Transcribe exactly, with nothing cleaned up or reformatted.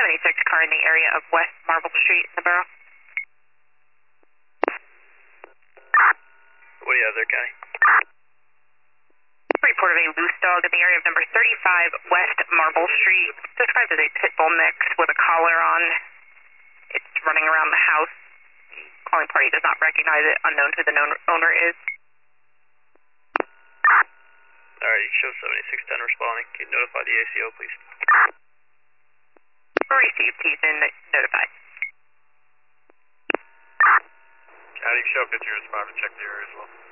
seventy-six car in the area of West Marble Street in the borough. What do you have there, County? Report of a loose dog in the area of number thirty-five West Marble Street. Described as a pit bull mix with a collar on. It's running around the house. Calling party does not recognize it, unknown who the known owner is. Alright, you show seventy-six ten responding. Can you notify the A C O, please? Received, he's been notified. County, show fifty respond to check the area as well.